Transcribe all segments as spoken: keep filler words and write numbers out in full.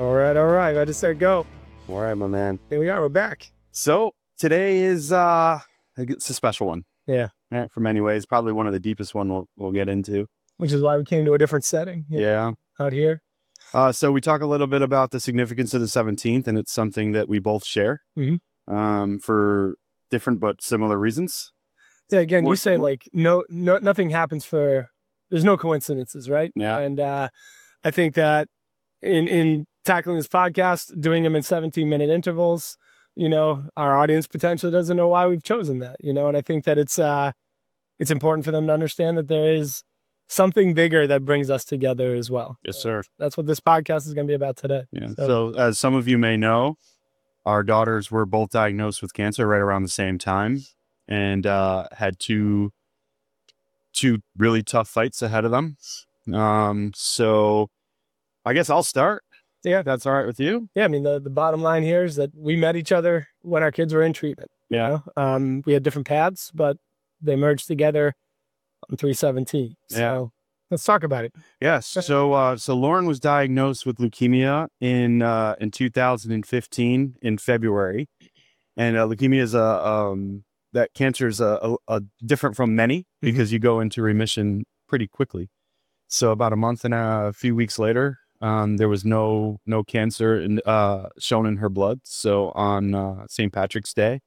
All right, all right. I just said go. All right, my man. Here we are. We're back. So today is uh, it's a special one. Yeah. Yeah, for many ways, probably one of the deepest one we'll we'll get into. Which is why we came to a different setting. Yeah. Out here. Uh, so we talk a little bit about the significance of the seventeenth, and it's something that we both share Mm-hmm. um, for different but similar reasons. Yeah. Again, What- you say like no, no, nothing happens for. There's no coincidences, right? Yeah. And uh, I think that in in tackling this podcast, doing them in seventeen minute intervals, you know, our audience potentially doesn't know why we've chosen that, you know, and I think that it's uh, it's important for them to understand that there is something bigger that brings us together as well. Yes, sir. That's what this podcast is going to be about today. Yeah. So- So, as some of you may know, our daughters were both diagnosed with cancer right around the same time, and uh, had two two really tough fights ahead of them. Um, so I guess I'll start. Yeah. If that's all right with you. Yeah, I mean, the, the bottom line here is that we met each other when our kids were in treatment. Yeah. You know? Um, we had different paths, but they merged together on three seventeen. So Yeah. let's talk about it. Yes. So, uh, so Lauren was diagnosed with leukemia in uh, in two thousand fifteen in February, and uh, leukemia is a um, that cancer is a, a, a different from many because you go into remission pretty quickly. So about a month and a few weeks later, um, there was no no cancer in, uh, shown in her blood. So on uh, Saint Patrick's Day,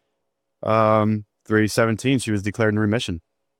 um, three seventeen, she was declared in remission.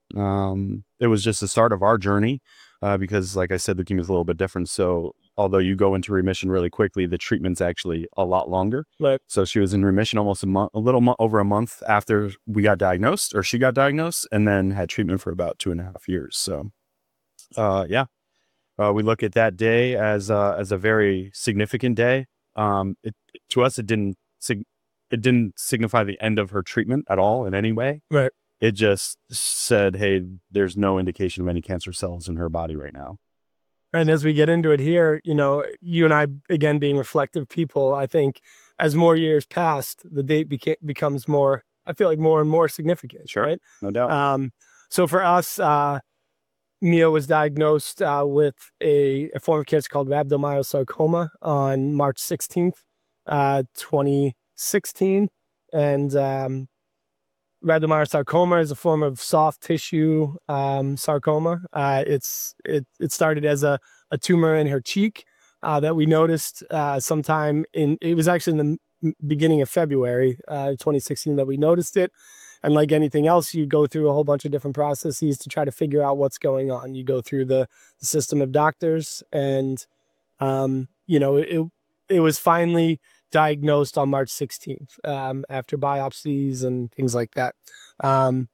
Um, it was just the start of our journey uh, because, like I said, leukemia is a little bit different. So although you go into remission really quickly, the treatment's actually a lot longer. Right. So she was in remission almost a month, a little mo- over a month after we got diagnosed, or she got diagnosed, and then had treatment for about two and a half years. So, uh, yeah, uh, we look at that day as uh, as a very significant day. Um, it, to us, it didn't sig- it didn't signify the end of her treatment at all in any way. Right. It just said, hey, there's no indication of any cancer cells in her body right now. And as we get into it here, you know, you and I, again, being reflective people, I think as more years passed, the date beca- becomes more, I feel like more and more significant. Sure. Right. No doubt. Um, so for us, uh, Mia was diagnosed uh, with a, a form of cancer called rhabdomyosarcoma on March sixteenth, uh, twenty sixteen. And um, rhabdomyosarcoma is a form of soft tissue um, sarcoma. Uh, it's it it started as a, a tumor in her cheek uh, that we noticed uh, sometime in, it was actually in the m- beginning of February uh, twenty sixteen that we noticed it. And like anything else, you go through a whole bunch of different processes to try to figure out what's going on. You go through the, the system of doctors, and um, you know, it it was finally diagnosed on March sixteenth um, after biopsies and things like that. Um,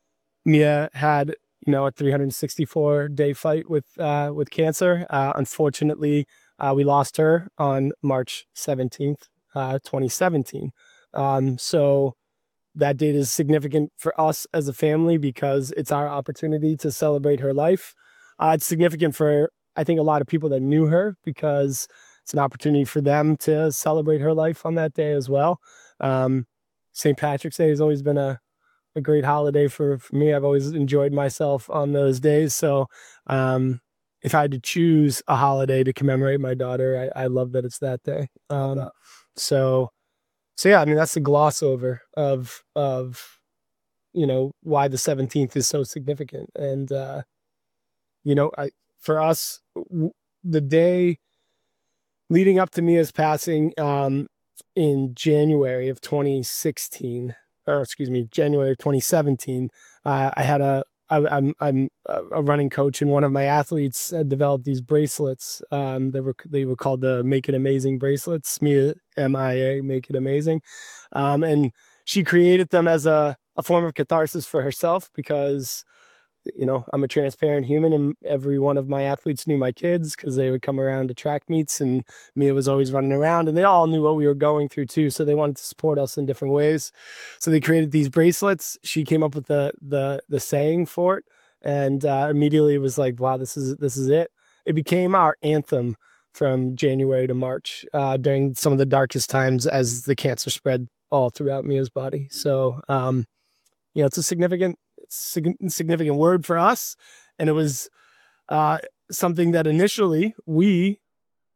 Mia had, you know, a three hundred sixty-four day fight with uh, with cancer. Uh, unfortunately, uh, we lost her on March seventeenth, uh, twenty seventeen. Um, so that date is significant for us as a family because it's our opportunity to celebrate her life. Uh, it's significant for, I think, a lot of people that knew her because it's an opportunity for them to celebrate her life on that day as well. Um, Saint Patrick's Day has always been a, a great holiday for, for me. I've always enjoyed myself on those days. So um, if I had to choose a holiday to commemorate my daughter, I, I love that it's that day. Um, so, so yeah, I mean, that's the gloss over of, of, you know, why the seventeenth is so significant. And, uh, you know, I, for us, w- the day leading up to Mia's passing um, in January of twenty sixteen, or excuse me, January of twenty seventeen, uh, I had a, I, I'm, I'm a running coach, and one of my athletes had developed these bracelets. Um, they were, they were called the Make It Amazing bracelets, Mia, M I A, Make It Amazing. Um, and she created them as a, a form of catharsis for herself because, you know, I'm a transparent human, and every one of my athletes knew my kids because they would come around to track meets, and Mia was always running around, and they all knew what we were going through too. So they wanted to support us in different ways. So they created these bracelets. She came up with the, the, the saying for it. And uh, immediately it was like, wow, this is, this is it. It became our anthem from January to March uh, during some of the darkest times as the cancer spread all throughout Mia's body. So, um, you know, it's a significant, sig- significant word for us. And it was uh, something that initially we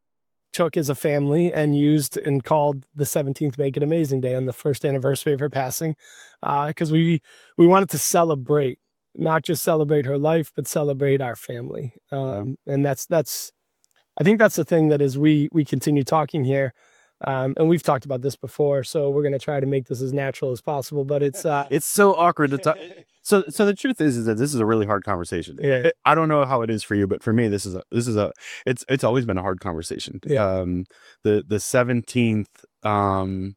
took as a family and used and called the seventeenth Make It Amazing Day on the first anniversary of her passing, because uh, we we wanted to celebrate, not just celebrate her life, but celebrate our family. Um, yeah. And that's that's I think that's the thing that as we we continue talking here. Um, and we've talked about this before, so we're going to try to make this as natural as possible, but it's uh, it's so awkward to talk. So, so the truth is, is that this is a really hard conversation. Yeah. I don't know how it is for you, but for me, this is a, this is a, it's, it's always been a hard conversation. Yeah. Um, the, the seventeenth, um,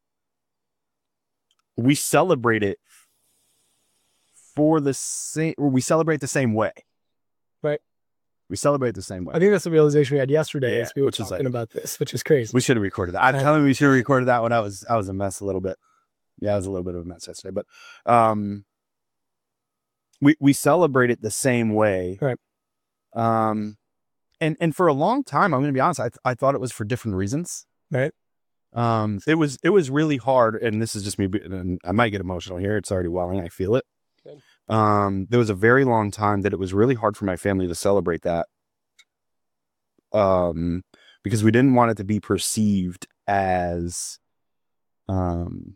we celebrate it for the same, we celebrate the same way. Right. We celebrate the same way. I think that's the realization we had yesterday yeah, as we were talking like, about this, which is crazy. We should have recorded that. I'm telling you, we should have recorded that when I was, I was a mess a little bit. Yeah, I was a little bit of a mess yesterday, but, um, we, we celebrate it the same way. Right. Um, and, and for a long time, I'm going to be honest, I, I thought it was for different reasons. Right. Um, it was, it was really hard. And this is just me, and I might get emotional here. It's already welling. I feel it. Good. Um, there was a very long time that it was really hard for my family to celebrate that. Um, because we didn't want it to be perceived as, um,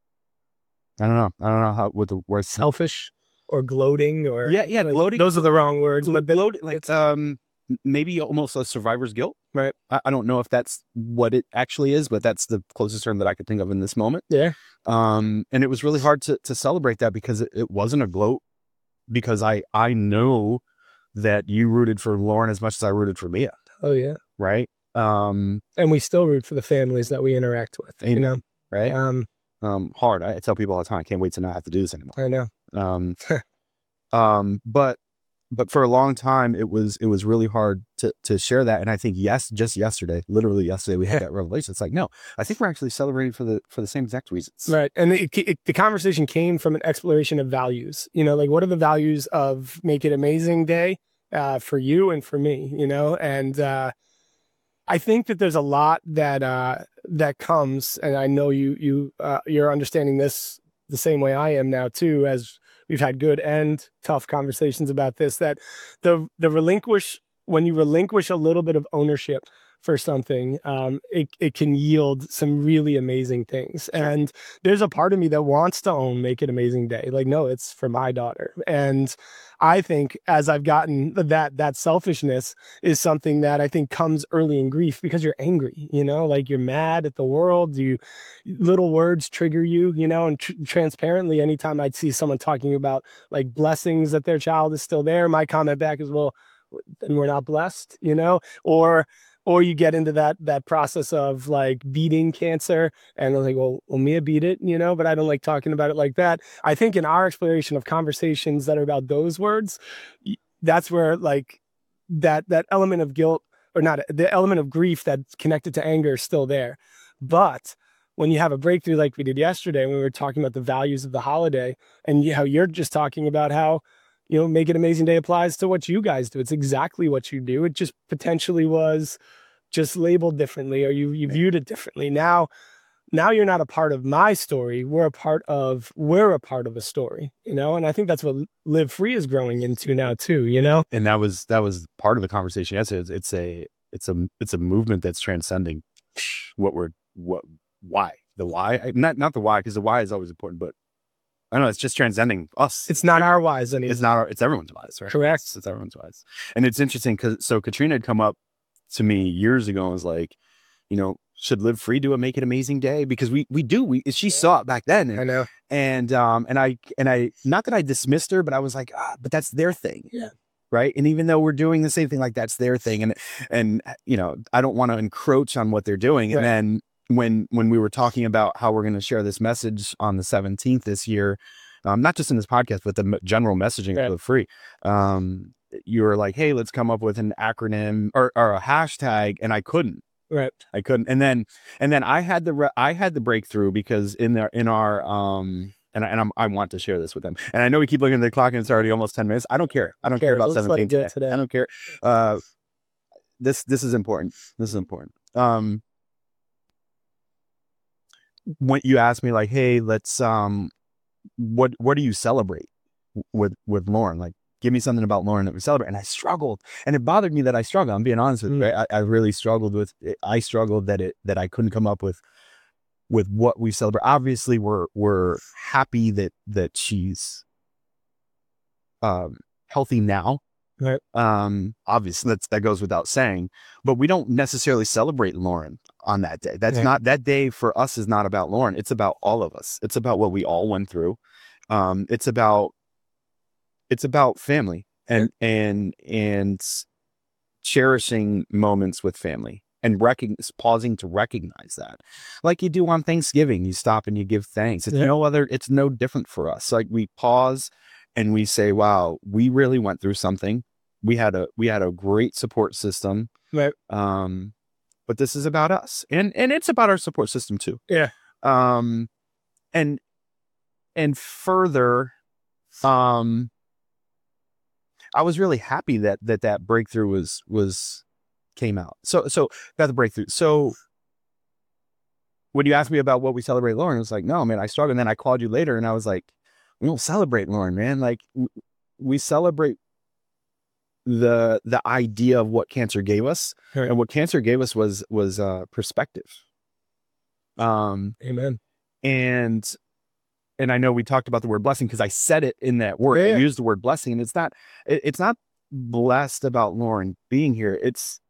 I don't know. I don't know how, what the word, selfish or gloating or yeah, yeah, like, gloating. Those are the wrong words, Glo- but gloating, like, um, maybe almost a survivor's guilt. Right. I, I don't know if that's what it actually is, but that's the closest term that I could think of in this moment. Yeah. Um, and it was really hard to, to celebrate that because it, it wasn't a gloat, because I, I know that you rooted for Lauren as much as I rooted for Mia. Oh yeah. Right. Um, and we still root for the families that we interact with, and, you know, right. Um, um, hard. I tell people all the time, I can't wait to not have to do this anymore. I know. Um, um, but, but for a long time, it was, it was really hard to, to share that. And I think, yes, just yesterday, literally yesterday, we had that revelation. It's like, no, I think we're actually celebrating for the, for the same exact reasons. Right. And it, it, the conversation came from an exploration of values, you know, like what are the values of Make It Amazing Day, uh, for you and for me, you know, and, uh, I think that there's a lot that uh, that comes, and I know you you uh, you're understanding this the same way I am now too, as we've had good and tough conversations about this. That the the relinquish when you relinquish a little bit of ownership for something, um, it it can yield some really amazing things. And there's a part of me that wants to own Make It Amazing Day. Like, no, it's for my daughter. And I think as I've gotten that, that selfishness is something that I think comes early in grief because you're angry, you know, like you're mad at the world. You little words trigger you, you know, and tr- transparently, anytime I'd see someone talking about like blessings that their child is still there, my comment back is, well, then we're not blessed, you know, or Or you get into that that process of like beating cancer, and they're like, well, well, Mia beat it, you know, but I don't like talking about it like that. I think in our exploration of conversations that are about those words, that's where like that that element of guilt, or not, the element of grief that's connected to anger is still there. But when you have a breakthrough like we did yesterday, when we were talking about the values of the holiday, and how you're just talking about how, you know, Make It Amazing Day applies to what you guys do. It's exactly what you do. It just potentially was just labeled differently, or you, you viewed it differently. Now, now you're not a part of my story. We're a part of, we're a part of a story, you know? And I think that's what Live Free is growing into now too, you know? And that was, that was part of the conversation yesterday. It's, it's a, it's a, it's a movement that's transcending what we're, what, why, the why, not, not the why, because the why is always important, but I don't know, it's just transcending us. It's not our whys anymore. It's not our, it's everyone's whys, right? Correct. It's, it's everyone's whys. And it's interesting because, so Katrina had come up to me years ago and was like, you know, should Live Free do a Make It Amazing Day? Because we, we do, we, she yeah. saw it back then. And, I know. And, um, and I, and I, not that I dismissed her, but I was like, ah, but that's their thing. Yeah. Right. And even though we're doing the same thing, like that's their thing. And, and, you know, I don't want to encroach on what they're doing. Right. And then when, when we were talking about how we're going to share this message on the seventeenth this year, Um, not just in this podcast, but the m- general messaging right. of Live Free. Um, you were like, hey, let's come up with an acronym or, or a hashtag. And I couldn't, right. I couldn't. And then, and then I had the, re- I had the breakthrough because in the, in our, um, and, I, and I'm, I want to share this with them. And I know we keep looking at the clock and it's already almost ten minutes. I don't care. I don't care, care about seventeen today. today. I don't care. Uh, this, this is important. This is important. Um, when you asked me like, hey, let's, um, what what do you celebrate with with Lauren? Like, give me something about Lauren that we celebrate. And I struggled, and it bothered me that I struggled. I'm being honest with you. Mm. Right? I, I really struggled with it. I struggled that it, that I couldn't come up with, with what we celebrate. Obviously we're, we're happy that, that she's, um, healthy now. Right. Um, obviously that's, that goes without saying, but we don't necessarily celebrate Lauren on that day. That's Yeah. not, that day for us is not about Lauren. It's about all of us. It's about what we all went through. Um, it's about, it's about family and, yeah. and, and cherishing moments with family and recognize, pausing to recognize that, like you do on Thanksgiving. You stop and you give thanks. It's yeah. no other, it's no different for us. Like we pause and we say, wow, we really went through something. We had a, we had a great support system. Right. Um, but this is about us, and, and it's about our support system too. Yeah. Um, and, and further, um, I was really happy that, that, that breakthrough was, was, came out. So, so got the breakthrough. So when you asked me about what we celebrate Lauren, it was like, no, man, I struggled. And then I called you later and I was like, we don't celebrate Lauren, man. Like we celebrate the, the idea of what cancer gave us. Right. And what cancer gave us was, was, uh, perspective. Um, Amen. And, and I know we talked about the word blessing because I said it in that word. Yeah. I used the word blessing, and it's not, it, it's not blessed about Lauren being here. It's,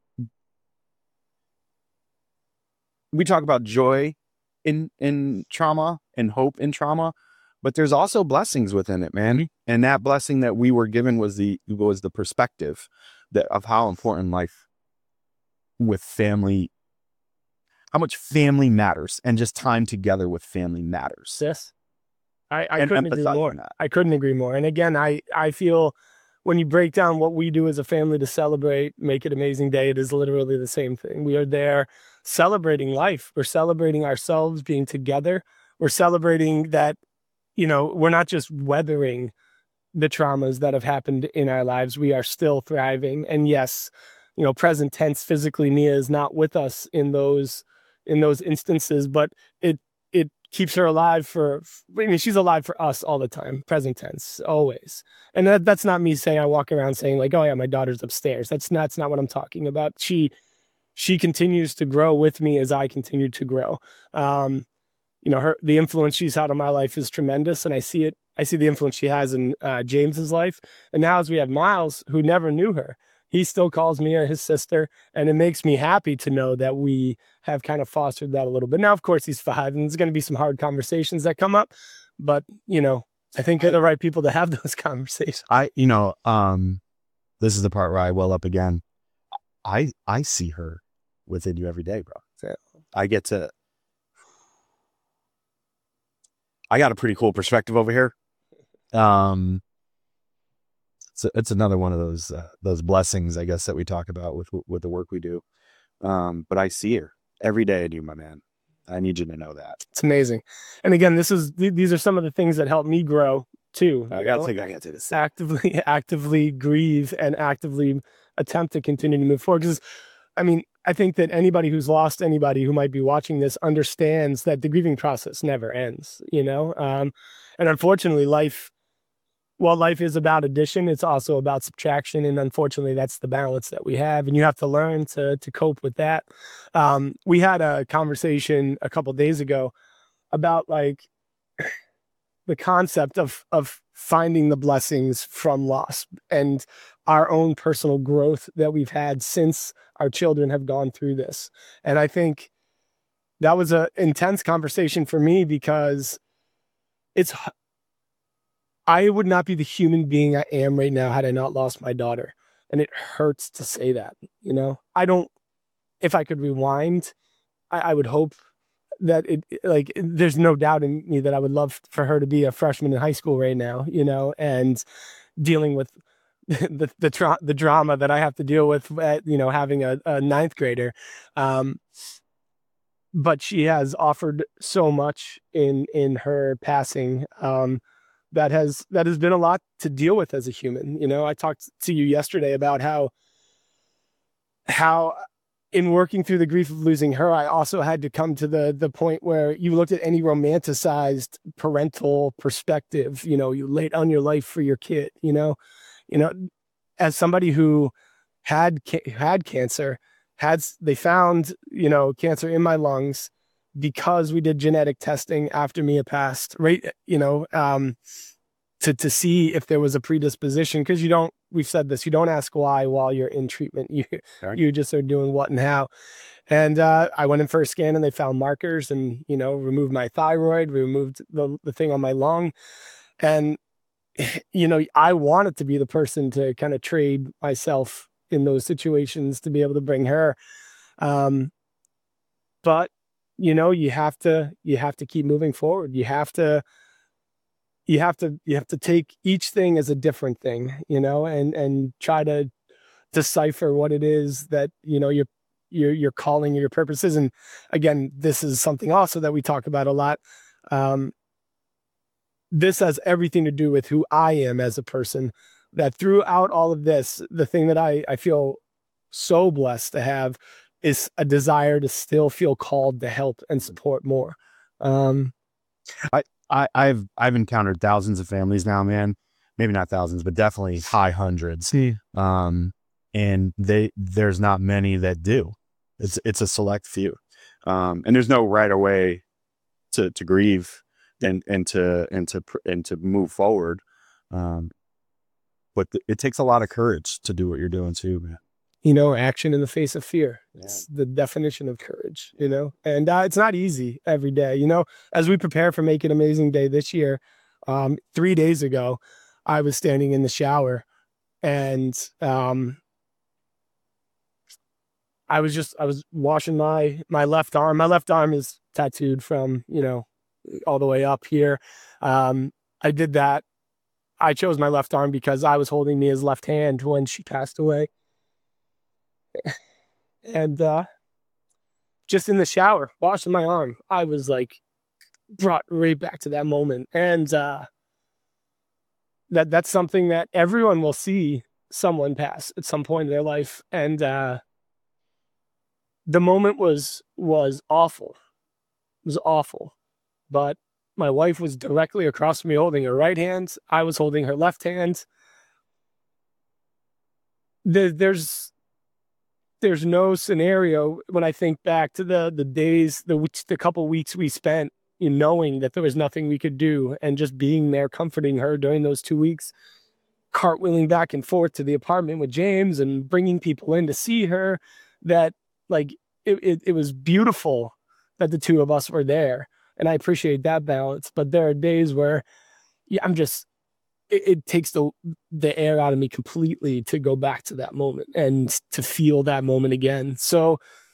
we talk about joy in, in trauma and hope in trauma, but there's also blessings within it, man. Mm-hmm. And that blessing that we were given was the, was the perspective that of how important life with family, how much family matters, and just time together with family matters. Yes. I, I couldn't agree more. I couldn't agree more. And again, I, I feel when you break down what we do as a family to celebrate, make it amazing day, it is literally the same thing. We are there celebrating life. We're celebrating ourselves being together. We're celebrating that, you know, we're not just weathering the traumas that have happened in our lives. We are still thriving. And yes, you know, present tense, physically, Nia is not with us in those, in those instances, but it, it keeps her alive for, I mean, she's alive for us all the time, present tense, always. And that, that's not me saying, I walk around saying like, oh yeah, my daughter's upstairs. That's not, that's not what I'm talking about. She, she continues to grow with me as I continue to grow. Um, you know, her, the influence she's had on my life is tremendous. And I see it, I see the influence she has in uh, James's life. And now as we have Miles, who never knew her, he still calls me his sister. And it makes me happy to know that we have kind of fostered that a little bit. Now, of course, he's five and there's going to be some hard conversations that come up, but you know, I think they're the right people to have those conversations. I, you know, um, this is the part where I well up again. I, I see her within you every day, bro. So I get to, I got a pretty cool perspective over here. Um, so it's another one of those, uh, those blessings, I guess, that we talk about with, with the work we do. Um, but I see her every day I do, my man. I need you to know that. It's amazing. And again, this is, th- these are some of the things that help me grow too. I gotta take, I gotta take this. Actively, actively grieve and actively attempt to continue to move forward. Because I mean, I think that anybody who's lost anybody who might be watching this understands that the grieving process never ends, you know? Um, and unfortunately life, while life is about addition, it's also about subtraction. And unfortunately, that's the balance that we have. And you have to learn to to cope with that. Um, we had a conversation a couple of days ago about like the concept of of finding the blessings from loss and our own personal growth that we've had since our children have gone through this. And I think that was an intense conversation for me because it's I would not be the human being I am right now had I not lost my daughter. And it hurts to say that, you know, I don't, if I could rewind, I, I would hope that it, like, there's no doubt in me that I would love for her to be a freshman in high school right now, you know, and dealing with the, the, tra- the drama that I have to deal with, at, you know, having a, a ninth grader. Um, but she has offered so much in, in her passing, um, that has, that has been a lot to deal with as a human. You know, I talked to you yesterday about how, how in working through the grief of losing her, I also had to come to the, the point where you looked at any romanticized parental perspective, you know, you laid on your life for your kid, you know, you know, as somebody who had had cancer, had they found, you know, cancer in my lungs because we did genetic testing after Mia passed, right? You know, um, to to see if there was a predisposition, because you don't. We've said this. You don't ask why while you're in treatment. You Right. you just are doing what and how. And uh, I went in for a scan, and they found markers, and you know, removed my thyroid, removed the the thing on my lung, and you know, I wanted to be the person to kind of trade myself in those situations to be able to bring her. Um, but you know, you have to you have to keep moving forward. You have to you have to you have to take each thing as a different thing, you know, and and try to decipher what it is that, you know, your your your calling, your purposes. And again, this is something also that we talk about a lot. Um, this has everything to do with who I am as a person. That throughout all of this, the thing that I I feel so blessed to have is a desire to still feel called to help and support more. Um, I, I, I've I've encountered thousands of families now, man. Maybe not thousands, but definitely high hundreds. Um, and they there's not many that do. It's it's a select few. Um, and there's no right way to to grieve and and to and to and to move forward. Um, but it takes a lot of courage to do what you're doing too, man. You know, action in the face of fear. Yeah. It's the definition of courage, you know, and uh, it's not easy every day. You know, as we prepare for Make It Amazing Day this year, um, three days ago, I was standing in the shower and um, I was just, I was washing my, my left arm. My left arm is tattooed from, you know, all the way up here. Um, I did that. I chose my left arm because I was holding Mia's left hand when she passed away. And uh, just in the shower, washing my arm, I was like brought right back to that moment. And uh, that that's something that everyone will see someone pass at some point in their life. And uh, the moment was was awful. It was awful. But my wife was directly across from me holding her right hand. I was holding her left hand. There, there's there's no scenario when I think back to the the days, the the couple weeks we spent in knowing that there was nothing we could do, and just being there comforting her during those two weeks, cartwheeling back and forth to the apartment with James and bringing people in to see her. That like it, it, it was beautiful that the two of us were there, and I appreciate that balance. But there are days where yeah, I'm just it, it takes the the air out of me completely to go back to that moment and to feel that moment again. So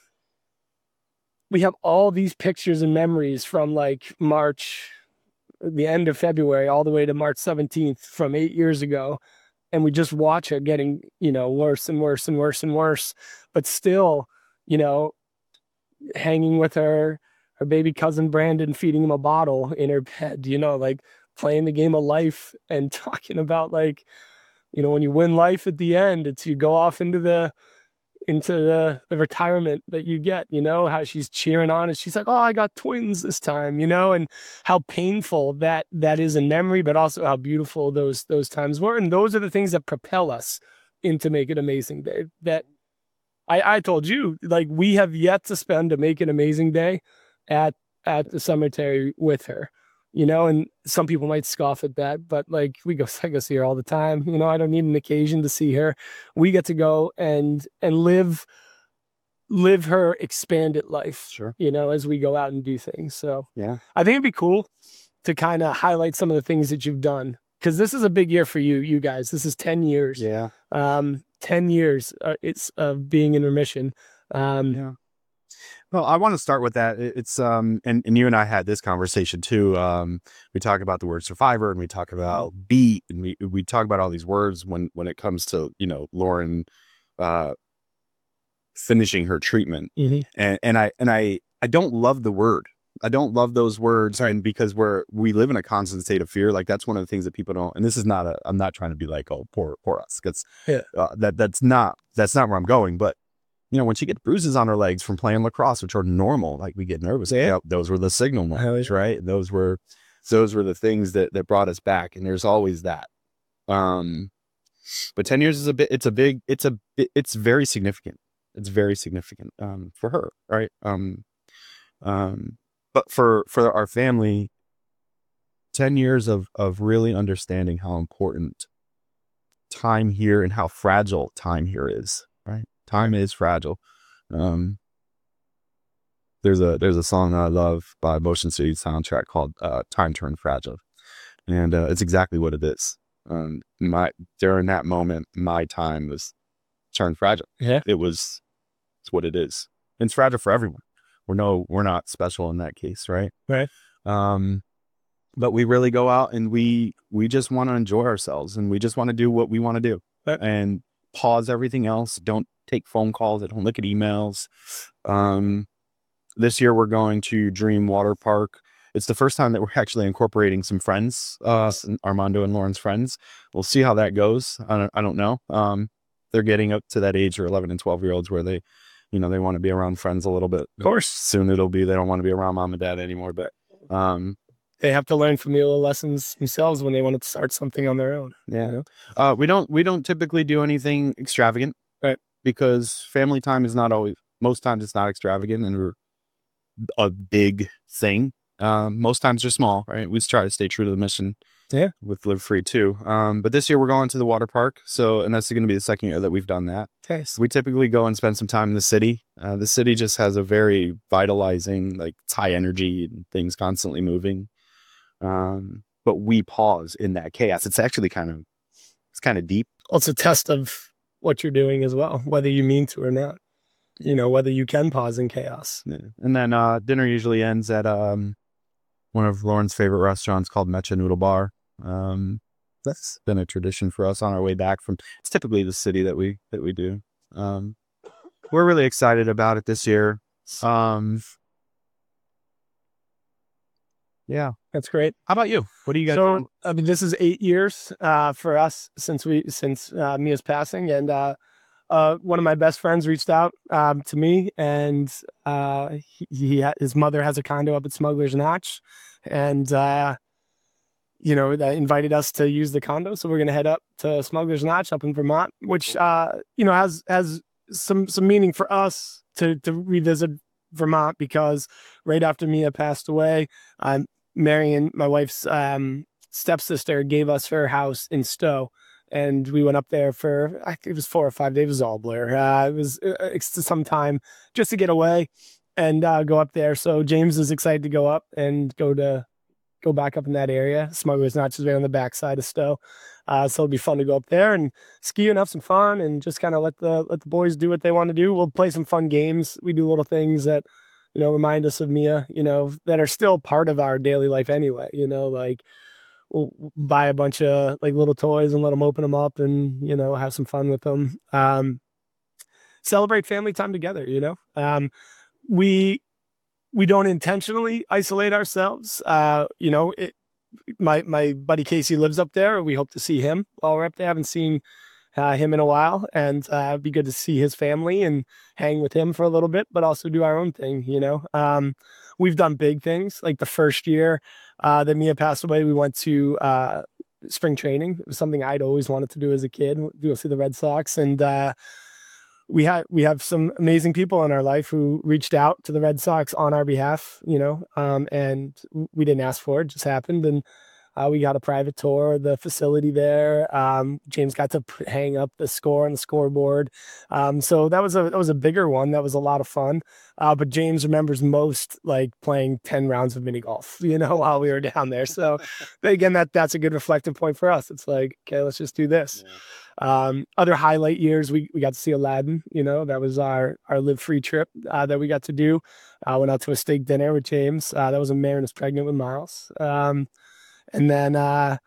we have all these pictures and memories from like March, the end of February, all the way to March seventeenth from eight years ago. And we just watch it getting, you know, worse and worse and worse and worse, but still, you know, hanging with her, her baby cousin Brandon, feeding him a bottle in her bed, you know, like playing the game of life and talking about like, you know, when you win life at the end, it's you go off into the, into the, the retirement that you get, you know, how she's cheering on and she's like, oh, I got twins this time, you know, and how painful that that is in memory, but also how beautiful those those times were. And those are the things that propel us into Make It Amazing Day. That I, I told you, like, we have yet to spend a Make It Amazing Day at at the cemetery with her. You know, and some people might scoff at that, but like we go, I go see her all the time. You know, I don't need an occasion to see her. We get to go and and live live her expanded life. Sure. You know, as we go out and do things. So Yeah, I think it'd be cool to kind of highlight some of the things that you've done, because this is a big year for you, you guys. This is ten years. yeah, Um, ten years. Uh, it's of being in remission. Um, yeah. Well, I want to start with that. It- It's um, and, and you and I had this conversation too. Um, we talk about the word survivor, and we talk about beat, and we we talk about all these words when when it comes to, you know, Lauren, uh, finishing her treatment, mhm. and and I and I I don't love the word. I don't love those words, and because we're we live in a constant state of fear. Like that's one of the things that people don't. And this is not a. I'm not trying to be like, oh, poor poor us. That's Yeah. uh, that that's not that's not where I'm going, but. You know, when she gets bruises on her legs from playing lacrosse, which are normal, like we get nervous. Yeah. Yeah, those were the signal moments, yeah. right? Those were, those were the things that that brought us back. And there's always that. Um, But ten years is a bit, it's a big, it's a, it's very significant. It's very significant, um, for her. Right. Um, um, but for, for our family, ten years of, of really understanding how important time here and how fragile time here is, right? Time is fragile. Um, there's a, there's a song I love by Motion City Soundtrack called, uh, Time Turned Fragile. And, uh, it's exactly what it is. Um, my, during that moment, my time was turned fragile. Yeah. It was, it's what it is. And it's fragile for everyone. We're no, we're not special in that case. Right. Right. Um, but we really go out and we, we just want to enjoy ourselves, and we just want to do what we want to do, right. and pause everything else. Don't take phone calls. Don't look at emails. Um, this year we're going to Dream Water Park. It's the first time that we're actually incorporating some friends, uh, Armando and Lauren's friends. We'll see how that goes. I don't, I don't know. Um, they're getting up to that age, or eleven and twelve year olds, where they, you know, they want to be around friends a little bit. Of course. Soon it'll be, they don't want to be around mom and dad anymore, but, um, they have to learn familial lessons themselves when they want to start something on their own. Yeah. You know? Uh, we don't, we don't typically do anything extravagant, right? Because family time is not always, most times it's not extravagant and we're a big thing. Um, most times they're small, right? We just try to stay true to the mission. Yeah. With Live Free too. Um, but this year we're going to the water park. So, and that's going to be the second year that we've done that. Okay. So we typically go and spend some time in the city. Uh, the city just has a very vitalizing, like it's high energy and things constantly moving. Um, but we pause in that chaos. It's actually kind of, it's kind of deep. Well, it's a test of what you're doing as well, whether you mean to or not, you know, whether you can pause in chaos. Yeah. And then, uh, dinner usually ends at, um, one of Lauren's favorite restaurants called Mecha Noodle Bar. Um, that's been a tradition for us on our way back from, it's typically the city that we, that we do. Um, we're really excited about it this year. Um, Yeah, that's great. How about you? What do you guys? So, I mean, this is eight years uh, for us since we since uh, Mia's passing, and uh, uh, one of my best friends reached out um, to me, and uh, he, he ha- his mother has a condo up at Smuggler's Notch, and uh, you know, that invited us to use the condo. So we're gonna head up to Smuggler's Notch up in Vermont, which uh, you know has has some some meaning for us to to revisit Vermont, because right after Mia passed away, um, Marion, my wife's um, stepsister, gave us her house in Stowe, and we went up there for, I think it was four or five days. It was all blur. Uh, it was uh, some time just to get away and uh, go up there. So James is excited to go up and go to go back up in that area. Smuggler's Notch is right on the backside of Stowe. Uh, so it'll be fun to go up there and ski and have some fun and just kind of let the let the boys do what they want to do. We'll play some fun games. We do little things that, you know, remind us of Mia, you know, that are still part of our daily life anyway. You know, like we'll buy a bunch of like little toys and let them open them up and, you know, have some fun with them. Um, celebrate family time together, you know. Um, we we don't intentionally isolate ourselves. Uh, you know, it, my my buddy Casey lives up there. We hope to see him while we're up there. I haven't seen uh, him in a while, and uh, it'd be good to see his family and hang with him for a little bit, but also do our own thing. You know, um, we've done big things. Like the first year uh, that Mia passed away, we went to uh, spring training. It was something I'd always wanted to do as a kid. Go see the Red Sox, and uh, we had we have some amazing people in our life who reached out to the Red Sox on our behalf. You know, um, and we didn't ask for it; it just happened, and Uh, we got a private tour of the facility there. Um, James got to p- hang up the score on the scoreboard. Um, so that was a that was a bigger one. That was a lot of fun. Uh, but James remembers most like playing ten rounds of mini golf, you know, while we were down there. So again, that that's a good reflective point for us. It's like, okay, let's just do this. Yeah. Um, other highlight years, we we got to see Aladdin. You know, that was our our Live Free trip uh, that we got to do. Uh, went out to a steak dinner with James. Uh, that was when Marin was pregnant with Miles. Um, And then uh,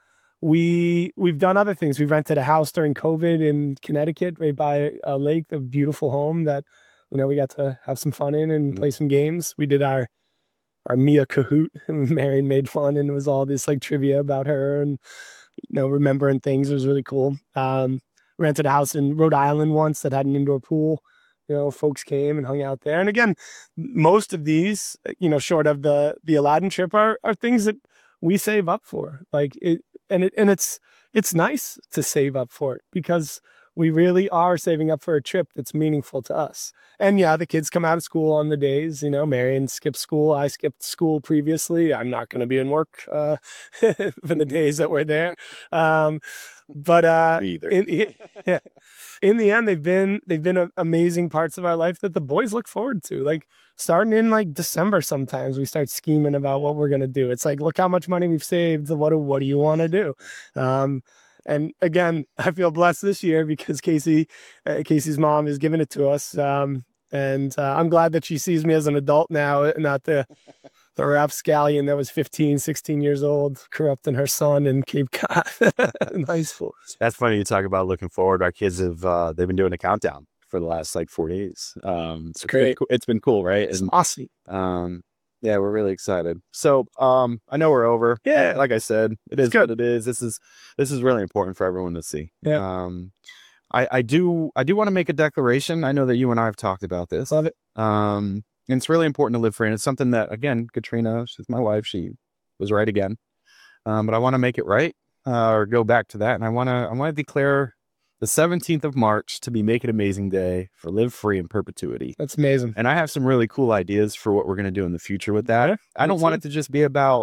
we, we've done other things. We rented a house during COVID in Connecticut, right by a lake, a beautiful home that, you know, we got to have some fun in and play some games. We did our, our Mia Kahoot, and Marion made fun, and it was all this like trivia about her and, you know, remembering things. It was really cool. Um, rented a house in Rhode Island once that had an indoor pool. You know, folks came and hung out there. And again, most of these, you know, short of the, the Aladdin trip are, are things that we save up for, like it, and it, and it's, it's nice to save up for it because we really are saving up for a trip that's meaningful to us. And yeah, the kids come out of school on the days, you know, Marion skipped school. I skipped school previously. I'm not going to be in work uh, for the days that we're there. Um, but uh, Either. in, yeah, in the end, they've been, they've been amazing parts of our life that the boys look forward to. Like starting in like December, sometimes we start scheming about what we're going to do. It's like, look how much money we've saved. What do, what do you want to do? Um, And again, I feel blessed this year because Casey, uh, Casey's mom is giving it to us. Um, and uh, I'm glad that she sees me as an adult now, not the, the rapscallion that was fifteen, sixteen years old, corrupting her son in Cape Cod in high school. That's funny you talk about looking forward. Our kids have, uh, they've been doing a countdown for the last like four days. Um, it's great. Been, cool. It's been cool, right? It's and, awesome. Um, yeah, we're really excited. So, um, I know we're over. Yeah. Like I said, it is good. what it is. This is, this is really important for everyone to see. Yeah. Um, I, I do, I do want to make a declaration. I know that you and I have talked about this. Love it. Um, and it's really important to live free. And it's something that, again, Katrina, she's my wife. She was right again. Um, but I want to make it right, uh, or go back to that. And I want to, I want to declare the seventeenth of March to be Make It Amazing Day for Live Free in Perpetuity. That's amazing. And I have some really cool ideas for what we're going to do in the future with that. Yeah, I don't want it to just be about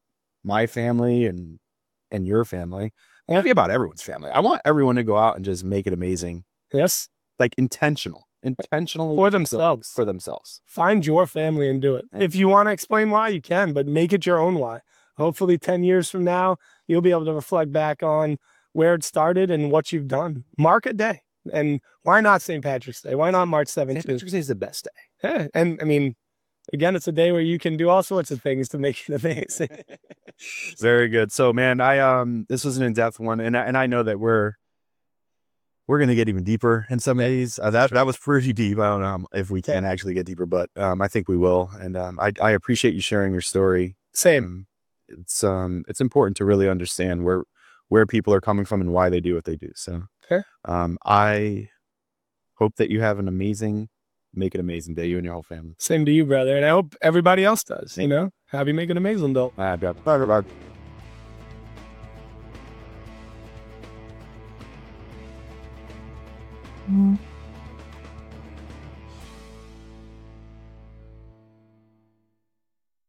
my family and and your family. I want it to be about everyone's family. I want everyone to go out and just make it amazing. Yes. Like intentional. Intentional. For themselves. For themselves. Find your family and do it. If you want to explain why, you can, but make it your own why. Hopefully ten years from now, you'll be able to reflect back on where it started and what you've done. Mark a day. And why not Saint Patrick's Day? Why not March seventeenth? Saint Patrick's Day is the best day. Yeah. And I mean, again, it's a day where you can do all sorts of things to make it amazing. Very good. So, man, I um, this was an in-depth one, and I, and I know that we're we're gonna get even deeper in some of these. Uh, that that was pretty deep. I don't know if we can actually get deeper, but um, I think we will. And um, I I appreciate you sharing your story. Same. Um, it's um, it's important to really understand where where people are coming from and why they do what they do. So, okay. um, I hope that you have an amazing, make it amazing day, you and your whole family. Same to you, brother. And I hope everybody else does, you know, happy Make It Amazing, though. Bye, bye, bye, bye. Mm-hmm.